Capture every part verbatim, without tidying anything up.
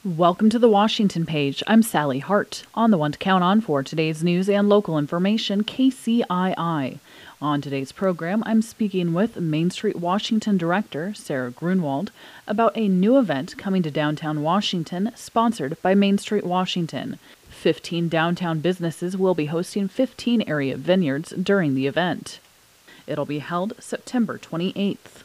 Welcome to the Washington Page. I'm Sally Hart. On the one to count on for today's news and local information, K C I I. On today's program, I'm speaking with Main Street Washington Director Sarah Grunwald about a new event coming to downtown Washington, sponsored by Main Street Washington. fifteen downtown businesses will be hosting fifteen area vineyards during the event. It'll be held September twenty-eighth.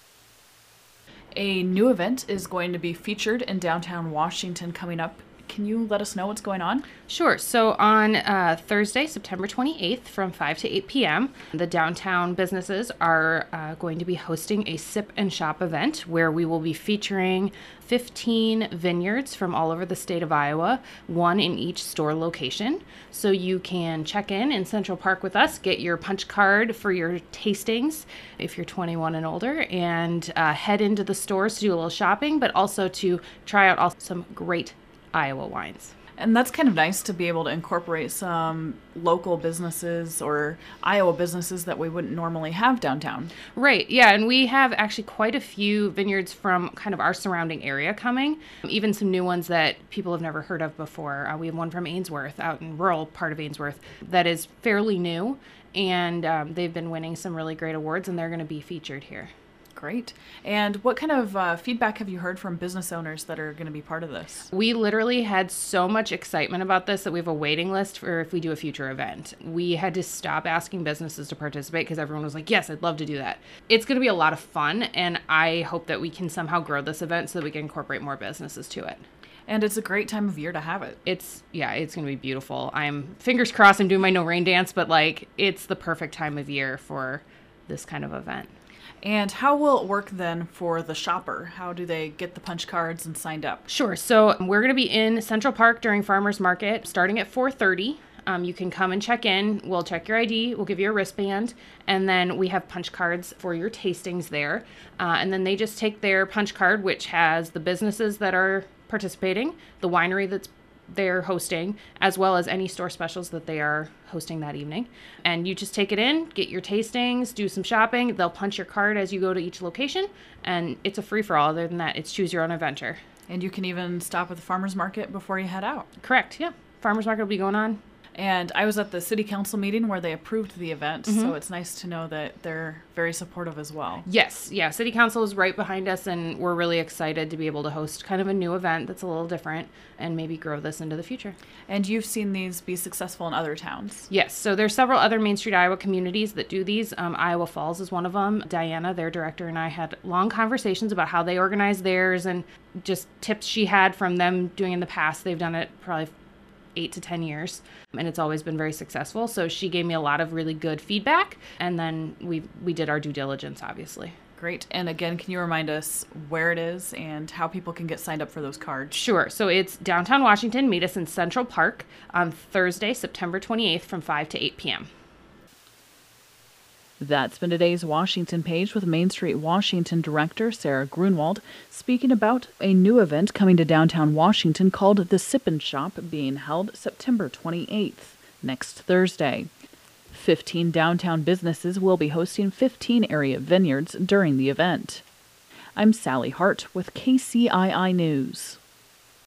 A new event is going to be featured in downtown Washington coming up. Can you let us know what's going on? Sure. So on uh, Thursday, September twenty-eighth from five to eight p.m., the downtown businesses are uh, going to be hosting a sip and shop event where we will be featuring fifteen vineyards from all over the state of Iowa, one in each store location. So you can check in in Central Park with us, get your punch card for your tastings if you're twenty-one and older, and uh, head into the stores to do a little shopping, but also to try out also some great Iowa wines. And that's kind of nice to be able to incorporate some local businesses or Iowa businesses that we wouldn't normally have downtown. Right, yeah, and we have actually quite a few vineyards from kind of our surrounding area coming, even some new ones that people have never heard of before. Uh, we have one from Ainsworth, out in rural part of Ainsworth, that is fairly new, and um, they've been winning some really great awards, and they're going to be featured here. Great. And what kind of uh, feedback have you heard from business owners that are going to be part of this? We literally had so much excitement about this that we have a waiting list for if we do a future event. We had to stop asking businesses to participate because everyone was like, yes, I'd love to do that. It's going to be a lot of fun, and I hope that we can somehow grow this event so that we can incorporate more businesses to it. And it's a great time of year to have it. It's, yeah, it's going to be beautiful. I'm, fingers crossed, I'm doing my no rain dance, but like, it's the perfect time of year for this kind of event. And how will it work then for the shopper? How do they get the punch cards and signed up? Sure. So we're going to be in Central Park during Farmers Market starting at four thirty. Um, you can come and check in. We'll check your I D. We'll give you a wristband. And then we have punch cards for your tastings there. Uh, and then they just take their punch card, which has the businesses that are participating, the winery that's they're hosting, as well as any store specials that they are hosting that evening. And you just take it in, get your tastings, do some shopping. They'll punch your card as you go to each location, and it's a free-for-all. Other than that, it's choose your own adventure. And you can even stop at the farmer's market before you head out. Correct, yeah. Farmers market will be going on. And I was at the city council meeting where they approved the event, Mm-hmm. so it's nice to know that they're very supportive as well. Yes, yeah. City council is right behind us, and we're really excited to be able to host kind of a new event that's a little different and maybe grow this into the future. And you've seen these be successful in other towns. Yes, so there's several other Main Street Iowa communities that do these. Um, Iowa Falls is one of them. Diana, their director, and I had long conversations about how they organize theirs and just tips she had from them doing in the past. They've done it probably eight to ten years, and it's always been very successful. So she gave me a lot of really good feedback, and then we we did our due diligence, obviously. Great. And again, can you remind us where it is and how people can get signed up for those cards? Sure. So it's downtown Washington. Meet us in Central Park on Thursday, September twenty-eighth from five to eight p.m. That's been today's Washington Page with Main Street Washington Director Sarah Grunwald speaking about a new event coming to downtown Washington called the Sip and Shop, being held September twenty-eighth, next Thursday. fifteen downtown businesses will be hosting fifteen area vineyards during the event. I'm Sally Hart with K C I I News.